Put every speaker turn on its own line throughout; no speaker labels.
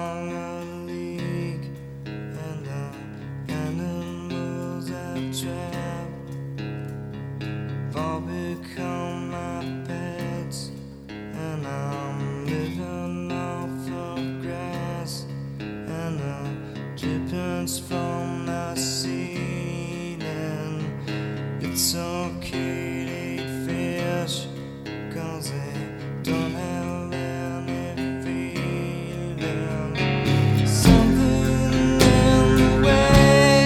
sprung a leak, and the animals I've trapped have all become my pets, and I'm living off of grass and the drippings from the ceiling. It's okay to eat fish, 'cause they don't have any feeling. Something in the way,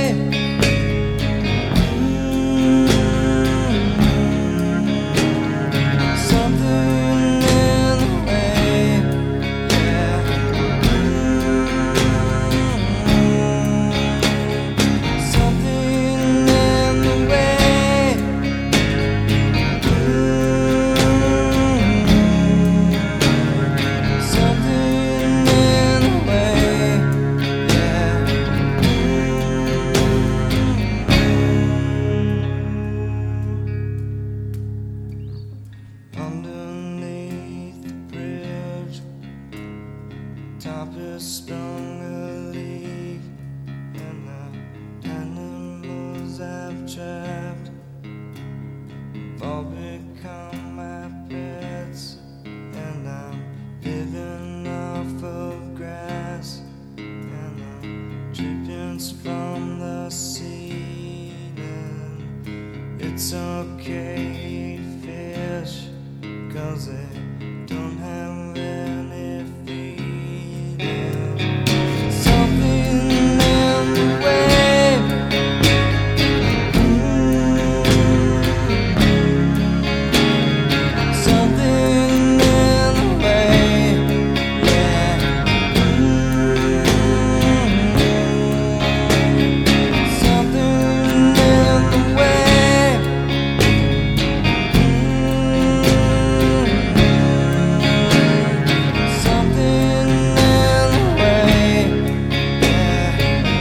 something in the way, yeah. Something in the way, something in the way, yeah. Underneath the bridge, top is sprung a leak, and the animals I've trapped have all become my pets, and I'm living off of grass and the drippings from the ceiling. It's okay to eat fish, 'cause they don't have any feeling. Something in the way, something in the way, yeah. Something in the way, something in the way, yeah.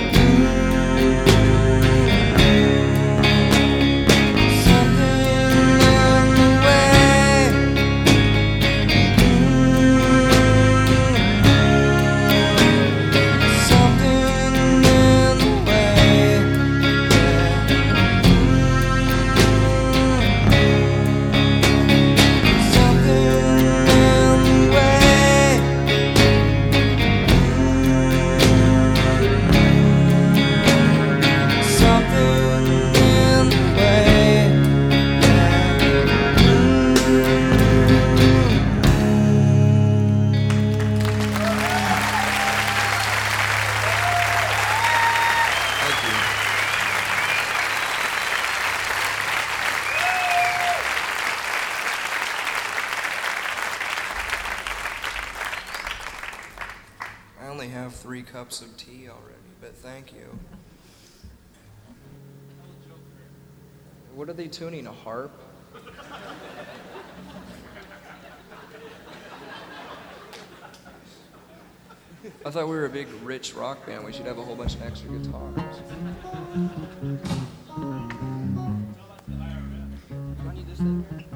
Something in the way, something in the way, I only have 3 cups of tea already, but thank you. What are they tuning, a harp? I thought we were a big, rich rock band. We should have a whole bunch of extra guitars. I need this thing.